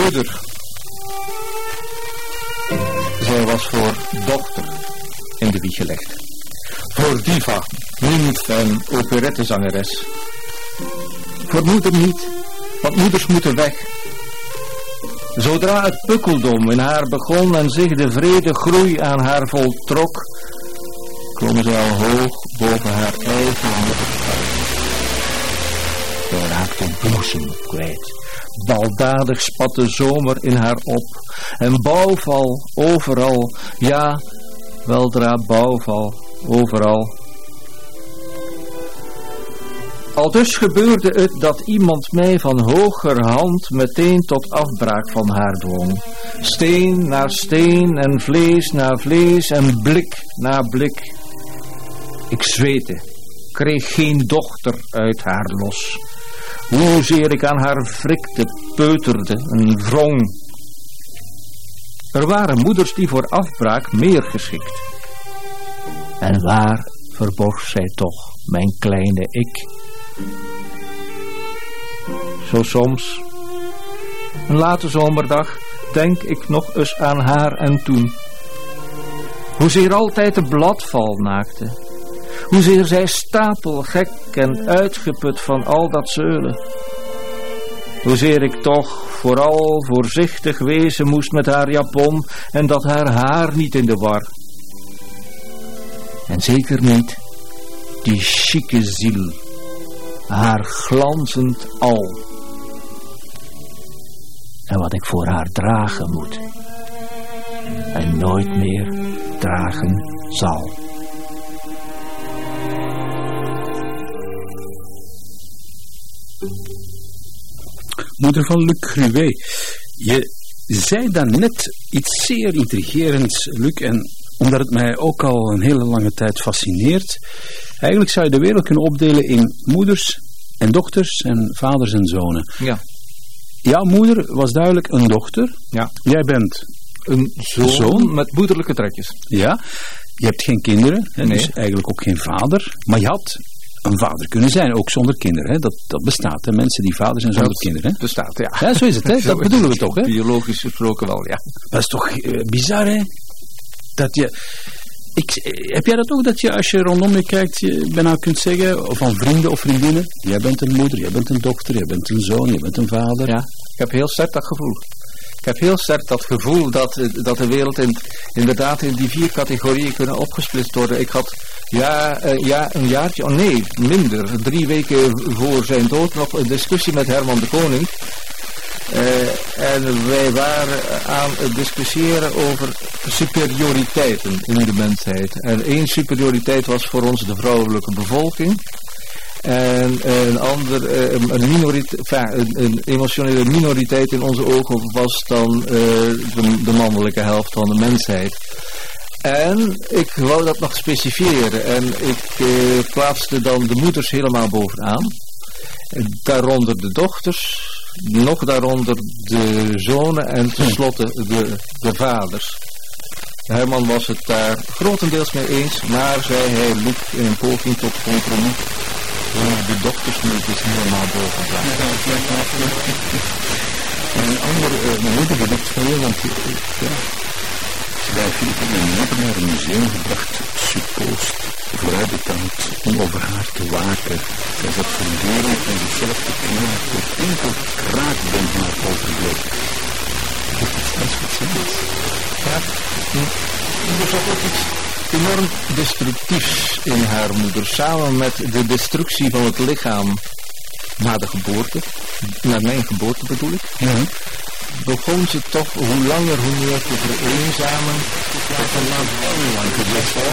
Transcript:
moeder. Zij was voor dochter in de wieg gelegd. Voor diva, niet en operettezangeres. Voor moeder niet, want moeders moeten weg. Zodra het pukkeldom in haar begon en zich de vrede groei aan haar voltrok, klom zij al hoog boven haar eigen moedershuis. Zij raakte bloesem kwijt. Baldadig spat de zomer in haar op. En bouwval overal, ja, weldra bouwval overal. Aldus gebeurde het dat iemand mij van hogerhand meteen tot afbraak van haar dwong. Steen naar steen en vlees naar vlees en blik naar blik. Ik zweette, kreeg geen dochter uit haar los. Hoezeer ik aan haar wrikte, peuterde en wrong. Er waren moeders die voor afbraak meer geschikt. En waar verborg zij toch, mijn kleine ik? Zo soms, een late zomerdag, denk ik nog eens aan haar en toen. Hoezeer altijd de bladval naakte. Hoezeer zij stapelgek en uitgeput van al dat zeulen. Hoezeer ik toch vooral voorzichtig wezen moest met haar japon en dat haar niet in de war. En zeker niet die chique ziel, haar glanzend al. En wat ik voor haar dragen moet en nooit meer dragen zal. Moeder van Luc Gruet, je zei daarnet iets zeer intrigerends, Luc, en omdat het mij ook al een hele lange tijd fascineert. Eigenlijk zou je de wereld kunnen opdelen in moeders en dochters en vaders en zonen. Ja. Jouw moeder was duidelijk een dochter. Ja. Jij bent een zoon met moederlijke trekjes. Ja. Je hebt geen kinderen, hè, nee. Dus eigenlijk ook geen vader. Maar je had een vader kunnen zijn, ook zonder kinderen. Hè. Dat bestaat, hè. Mensen die vader zijn zonder kinderen. Hè. Bestaat, ja. Ja, zo is het, hè. Dat bedoelen we toch, hè. Biologisch gesproken wel, ja. Dat is toch bizar, hè. Dat je... heb jij dat ook, dat je als je rondom je kijkt, je bijna kunt zeggen, van vrienden of vriendinnen, jij bent een moeder, jij bent een dochter, jij bent een zoon, jij bent een vader. Ja, ik heb heel sterk dat gevoel. Ik heb heel sterk dat gevoel dat de wereld inderdaad in die 4 categorieën kunnen opgesplitst worden. Ik had een jaartje, minder, 3 weken voor zijn dood nog een discussie met Herman de Koning. En wij waren aan het discussiëren over superioriteiten in de mensheid. En 1 superioriteit was voor ons de vrouwelijke bevolking. En een emotionele minoriteit in onze ogen was dan de mannelijke helft van de mensheid. En ik wou dat nog specifieren. En ik plaatste dan de moeders helemaal bovenaan. Daaronder de dochters. Nog daaronder de zonen en tenslotte de vaders. Herman was het daar grotendeels mee eens, maar zei hij, Luc, in een poging tot compromis, de dochters moet dus helemaal bovenaan. En een andere moeder bedacht van je, want bij Philip en mijn moeder naar een museum gebracht, suppoost, vooruitbetaald, om over haar te waken. Zij zat voortdurend en zichzelf te knielen tot enkel kraakbeen van haar overbleef. Dat is iets speciaals. Ja, er zat ook iets enorm destructiefs in haar moeder, samen met de destructie van het lichaam na de geboorte, naar mijn geboorte bedoel ik. Ja. Begon ze toch hoe langer hoe meer te vereenzamen. Dat ze lang geweest